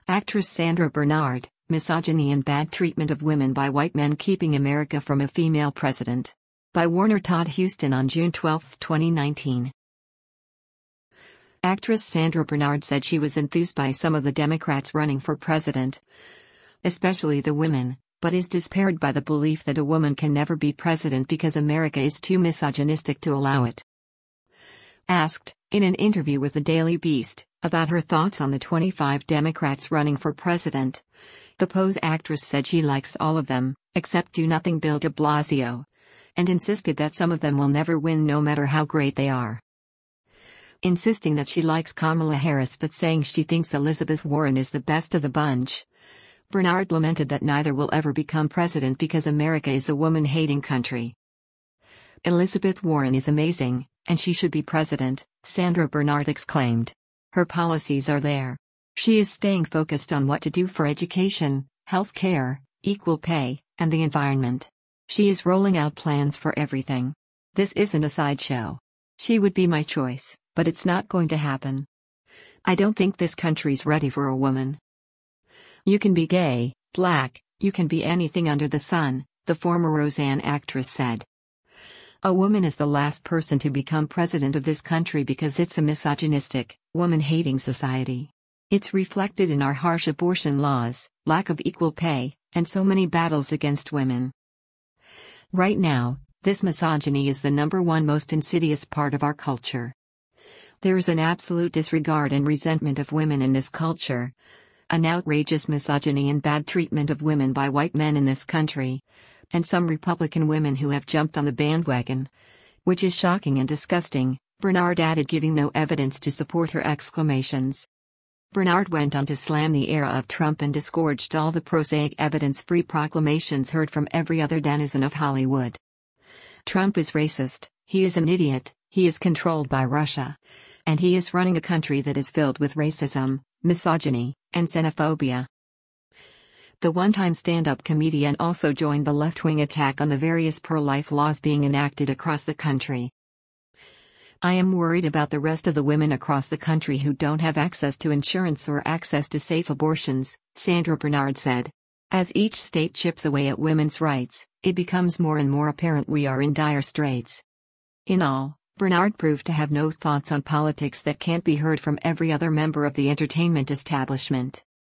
Actress Sandra Bernard, misogyny and bad treatment of women by white men keeping America from a female president. By Warner Todd Huston on June 12, 2019. Actress Sandra Bernard said she was enthused by some of the Democrats running for president, especially the women, but is despaired by the belief that a woman can never be president because America is too misogynistic to allow it. Asked, in an interview with the Daily Beast, about her thoughts on the 25 Democrats running for president, the Pose actress said she likes all of them, except do-nothing Bill de Blasio, and insisted that some of them will never win no matter how great they are. Insisting that she likes Kamala Harris but saying she thinks Elizabeth Warren is the best of the bunch, Bernard lamented that neither will ever become president because America is a woman-hating country. Elizabeth Warren is amazing, and she should be president, Sandra Bernard exclaimed. Her policies are there. She is staying focused on what to do for education, health care, equal pay, and the environment. She is rolling out plans for everything. This isn't a sideshow. She would be my choice, but it's not going to happen. I don't think this country's ready for a woman. You can be gay, black, you can be anything under the sun, the former Roseanne actress said. A woman is the last person to become president of this country because it's a misogynistic, woman-hating society. It's reflected in our harsh abortion laws, lack of equal pay, and so many battles against women. Right now, this misogyny is the #1 most insidious part of our culture. There is an absolute disregard and resentment of women in this culture, an outrageous misogyny and bad treatment of women by white men in this country, and some Republican women who have jumped on the bandwagon, which is shocking and disgusting, Bernard added, giving no evidence to support her exclamations. Bernard went on to slam the era of Trump and disgorged all the prosaic evidence-free proclamations heard from every other denizen of Hollywood. Trump is racist, he is an idiot, he is controlled by Russia, and he is running a country that is filled with racism, misogyny, and xenophobia. The one-time stand-up comedian also joined the left-wing attack on the various pro-life laws being enacted across the country. I am worried about the rest of the women across the country who don't have access to insurance or access to safe abortions, Sandra Bernard said. As each state chips away at women's rights, it becomes more and more apparent we are in dire straits. In all, Bernard proved to have no thoughts on politics that can't be heard from every other member of the entertainment establishment.